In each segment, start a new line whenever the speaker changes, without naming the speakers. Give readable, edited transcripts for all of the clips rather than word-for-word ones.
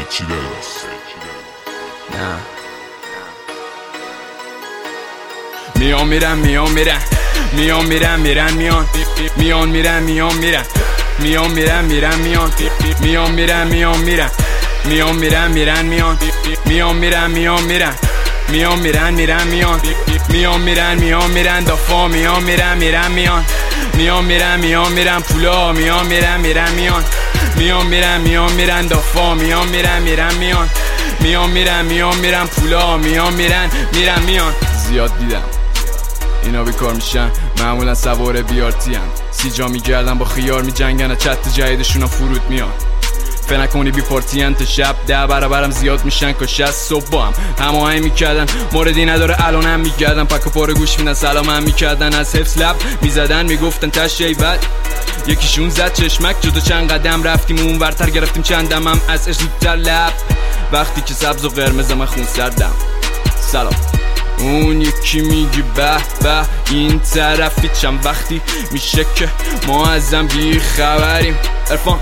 چی داره دست
نه میان میرن میان میرن میان میرن میرن میان میان میرن میان میرن میان میرن میرن میان میان میرن میان میرن میان میرن میرن میان میان میرن میان میرن میان میرن میرن میان میان میرن میان میرن دافا میان میرن میرن میان میان میرن میان میرن پولا میان میرن میرن میان میان میرن میان میرن دافا میان میرن میرن میان میان میرن میان میرن پولا میان میرن میرن میان. زیاد دیدم اینا بیکار میشن، معمولا سوار بیارتی هم سی جا میگردن با خیار میجنگن، چت جدیدشون فرود میان. فکر نکنی بی پارتین تا شب 10 برابرم زیاد میشن کاش از صبح با هم هماهنگ میکردن، موردی نداره الانم میگردن، پک و پاره گوش میدن سلامم میکردن، از حفظ لب میزدن میگفتن تش ایول. یکیشون زد چشمک جدا چند قدم رفتیم اون ورتر گرفتیم چندم هم از عشق زودتر لب، وقتی که سبز و قرمز من خون سردم سلام. اون یکی میگی به به این طرفی چند وقتی میشه که ما ازم بی خبریم. عرفان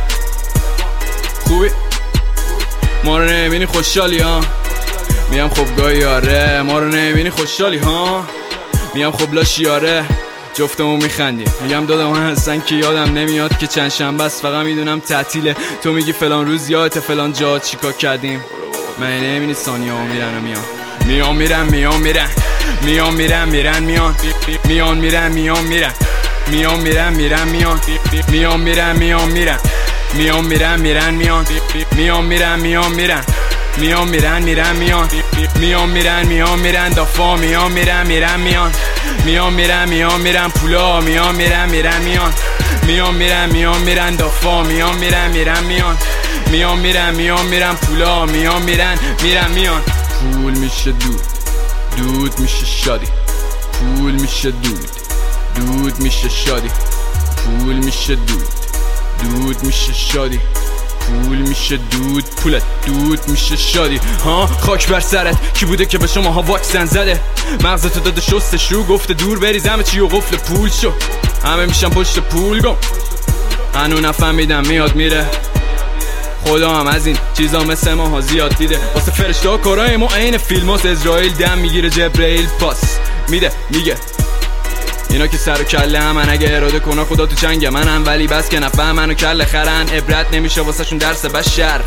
خوبی؟ ما رو نمیبینی خوشحالی ها؟ میام خب گاهی آره. ما رو نمیبینی خوشحالی ها؟ میام خب لاشی آره. جفتمون میخندیم میگم دادم من هستن که یادم نمیاد که چند شنبه است، فقط میدونم تعطیله. تو میگی فلان روز یادت فلان جا چیکار کردیم، من نمیبینی ثانیه ها میرن و میان میان میرن میان میرن میان میرن میرن میان میان میرن میان میرن میان میرن میرن میان میان میرن میان میرن میان میرن میرن میان میان میرن میان میرن میان میرن میرن میان میان میرن میان میرن دافا میان میرن میرن میان میان میرن میان میرن پولا میان میرن میرن میان میان میرن میان میرن دافا میان میرن میرن میان میان میرن میان میرن پولا میان میرن میرن میان. پول میشه دود، دود میشه شادی، پول میشه دود، دود میشه شادی، پول میشه دود، دود میشه شادی، پول میشه دود، پولت دود میشه شادی. ها خاک بر سرت کی بوده که به شما ها واکسن زده، مغزتو داده شستش رو گفته دور بریز همه چی و قفل پول شو، همه میشن پشت پول گم. هنو نفهمیدم میاد میره، خدا هم از این چیزا مثل ما ها زیاد دیده، واسه فرشته ها کارای ما عین فیلم هاست، اسرائیل دم میگیره جبرئیل پاس میده میگه اینا که سر و کله همن، اگه اراده کنه خدا تو چنگ منم، ولی بس که نفهم منو کله خرن، عبرت نمیشه واسه شون درس بشر.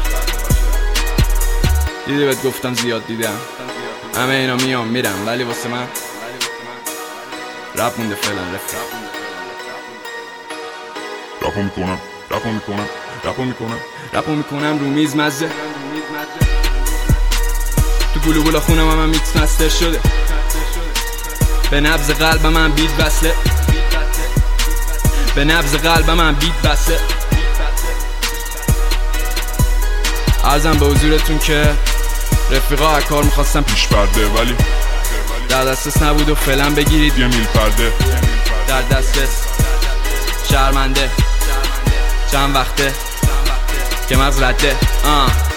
دیدی بهت گفتم زیاد دیدم همه اینا میام میرم، ولی واسه من رپ مونده فعلا.
رپو میکنم رپو میکنم رپو میکنم
رپو میکنم رو میز مزه، تو گلو گلا خونم هم میکس مستر شده، به نبض قلب من بیت وصله، به نبض قلب من بیت وصله. عرضم به حضورتون که رفیقا هر کار میخواستم
پیش پرده ولی
در دسترس نبود و فعلا بگیرید
یه میل پرده
در دسترس. شرمنده چند وقته که مغز رده